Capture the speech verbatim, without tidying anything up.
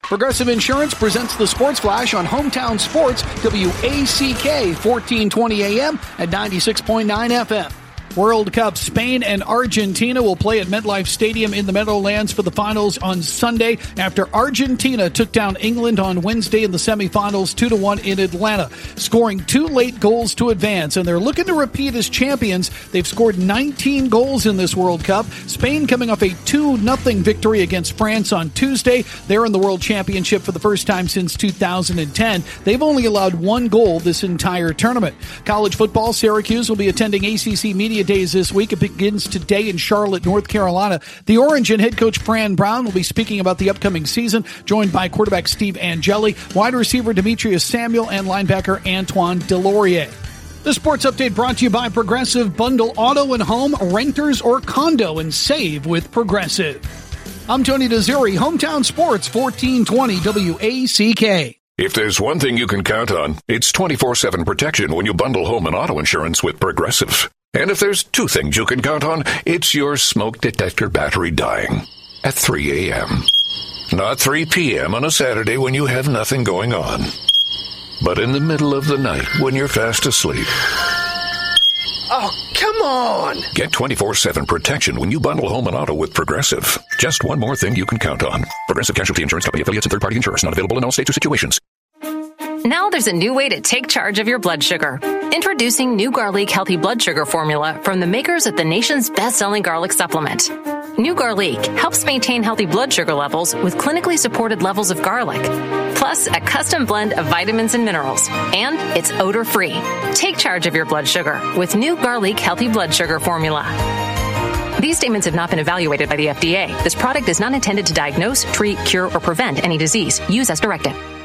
Progressive Insurance presents the Sports Flash on Hometown Sports, W A C K, fourteen twenty A M and ninety-six point nine F M. World Cup, Spain and Argentina will play at MetLife Stadium in the Meadowlands for the finals on Sunday after Argentina took down England on Wednesday in the semifinals two to one in Atlanta, scoring two late goals to advance, and they're looking to repeat as champions. They've scored nineteen goals in this World Cup. Spain coming off a two nothing victory against France on Tuesday. They're in the World Championship for the first time since two thousand ten. They've only allowed one goal this entire tournament. College football, Syracuse will be attending A C C Media Days this week. It begins today in Charlotte, North Carolina. The Orange and head coach Fran Brown will be speaking about the upcoming season, joined by quarterback Steve Angeli, wide receiver Demetrius Samuel, and linebacker Antoine Delorier. The Sports Update brought to you by Progressive. Bundle auto and home, renters or condo, and save with Progressive. I'm Tony DeZuri, Hometown Sports, fourteen twenty W A C K. If there's one thing you can count on, it's twenty-four seven protection when you bundle home and auto insurance with Progressive. And if there's two things you can count on, it's your smoke detector battery dying at three a.m. Not three p.m. on a Saturday when you have nothing going on, but in the middle of the night when you're fast asleep. Oh, come on! Get twenty-four seven protection when you bundle home and auto with Progressive. Just one more thing you can count on. Progressive Casualty Insurance Company, affiliates, and third-party insurers. Not available in all states or situations. Now there's a new way to take charge of your blood sugar. Introducing New Garlic Healthy Blood Sugar Formula from the makers of the nation's best-selling garlic supplement. New Garlic helps maintain healthy blood sugar levels with clinically supported levels of garlic, plus a custom blend of vitamins and minerals. And it's odor-free. Take charge of your blood sugar with New Garlic Healthy Blood Sugar Formula. These statements have not been evaluated by the F D A. This product is not intended to diagnose, treat, cure, or prevent any disease. Use as directed.